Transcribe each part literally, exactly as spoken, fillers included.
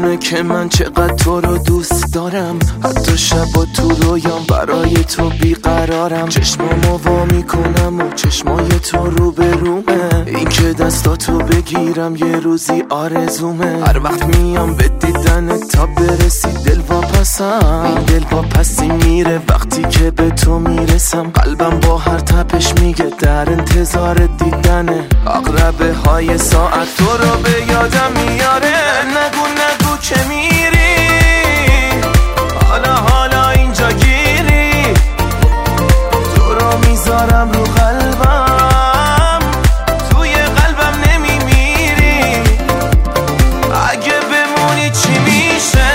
میدونه که من چقدر تو رو دوست دارم، حتی شبا تو رویام برای تو بیقرارم. چشمامو وا میکنم و چشمای تو رو به رومه، این که دستاتو بگیرم یه روزی آرزومه. هر وقت میام به دیدن تا برسی دل واپسم، این دل واپسی میره وقتی که به تو میرسم. قلبم با هر تپش میگه در انتظار دیدنه، عقربه های ساعت تو رو به یادم میاره. نگو نگو که میری، حالا حالا اینجا گیری، تو رو میذارم رو قلبم، توی قلبم نمیمیری. اگه بمونی چی میشه؟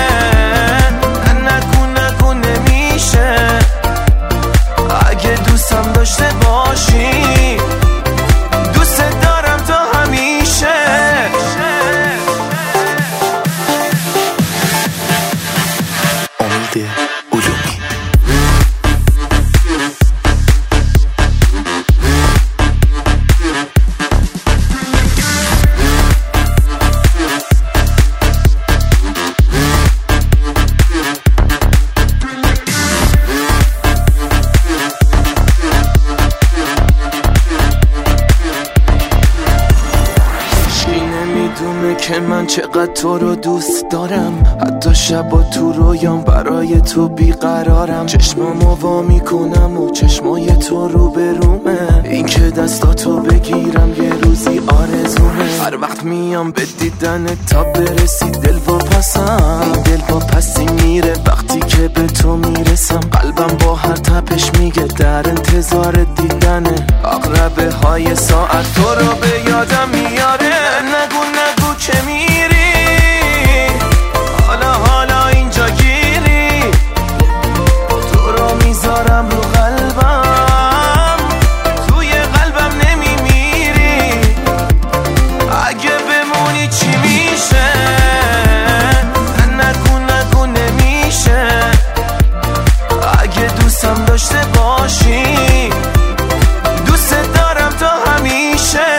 نگو نگو نمیشه. اگه دوستم داشته باشی علومی. میدونه که من چقدر تو رو دوست دارم، حتی شبا تو رویام برای تو بیقرارم. چشمامو وا میکنم و چشمای تو رو به رومه، این که دستاتو بگیرم یه روزی آرزومه. هر وقت میام به دیدن تا برسی دل واپسم، این دل واپسی میره وقتی که به تو میرسم. قلبم با هر تپش میگه در انتظار دیدنه، عقربه های ساعت تو رو به یادم میاره. نگو نگو که میری، حالا حالا اینجا گیری، تو رو میذارم رو قلبم، توی قلبم نمیمیری. اگه بمونی چی میشه؟ نگو نگو نمیشه. اگه دوستم داشته باشی دوست دارم تا همیشه.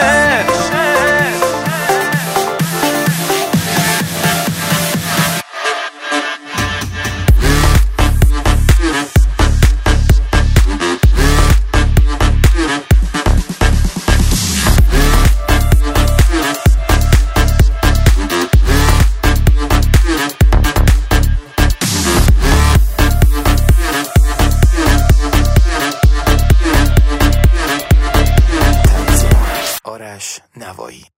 آرش نوایی.